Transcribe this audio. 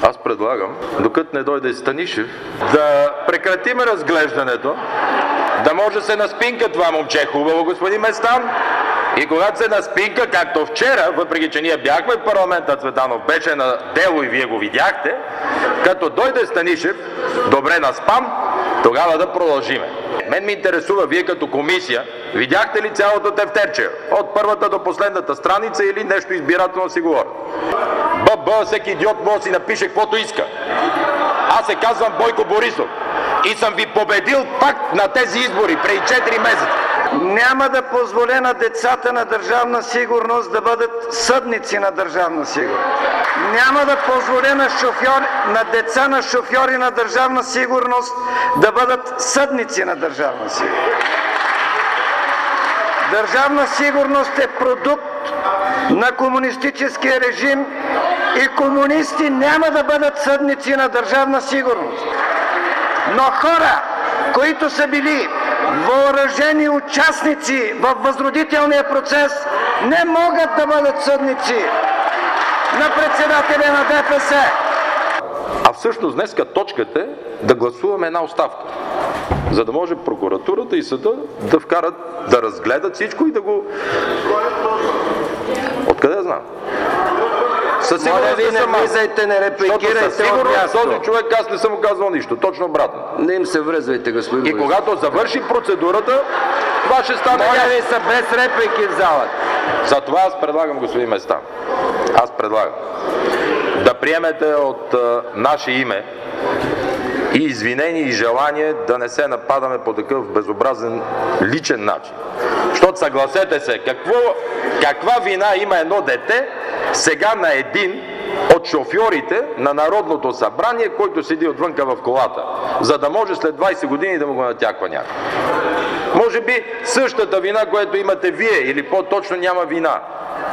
Аз предлагам, докато не дойде Станишев, да прекратим разглеждането, да може да се наспинка това момче хубаво, господин Местан. И когато се наспинка, както вчера, въпреки че ние бяхме в парламента, Цветанов беше на дело и вие го видяхте, като дойде Станишев, добре наспан, тогава да продължиме. Мен ме интересува, вие като комисия, видяхте ли цялото тефтерче? От първата до последната страница или нещо избирателно си говоря? Всеки идиот може да си напише каквото иска. Аз се казвам Бойко Борисов и съм ви победил пак на тези избори преди 4 месеца. Няма да позволя на децата на Държавна сигурност да бъдат съдници на Държавна сигурност. Няма да позволя на деца на шофьори на Държавна сигурност да бъдат съдници на Държавна сигурност. Държавна сигурност е продукт на комунистическия режим и комунисти няма да бъдат съдници на Държавна сигурност. Но хора, които са били въоръжени участници в възродителния процес, не могат да бъдат съдници на председателя на ДПС. А всъщност днеска точката е да гласуваме една оставка, за да може прокуратурата и съда да вкарат, да разгледат всичко и да го... Откъде знам? Със сигурност ви не влизайте, не репликирайте от място. Този човек, аз не съм му казвал нищо, точно обратно. Не им се връзвайте, господин И когато завърши процедурата, това ще стане... Моля ви са без реплики в залата. Затова аз предлагам, господин Местан, аз предлагам да приемете от наше име и извинение и желание да не се нападаме по такъв безобразен личен начин. Защото съгласете се, каква вина има едно дете сега на един от шофьорите на Народното събрание, който седи отвънка в колата, за да може след 20 години да му го натяква някой. Може би същата вина, която имате вие, или по-точно няма вина.